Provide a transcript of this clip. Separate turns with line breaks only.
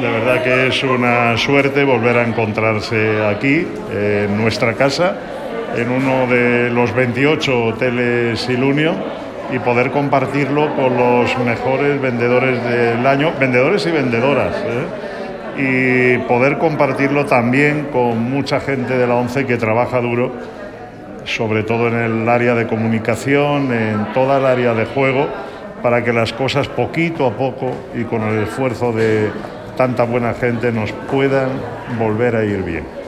de verdad que es una suerte volver a encontrarse aquí, en nuestra casa, en uno de los 28 hoteles Ilunio, y poder compartirlo con los mejores vendedores del año, vendedores y vendedoras, y poder compartirlo también con mucha gente de la ONCE que trabaja duro, sobre todo en el área de comunicación, en toda el área de juego, para que las cosas poquito a poco y con el esfuerzo de tanta buena gente nos puedan volver a ir bien.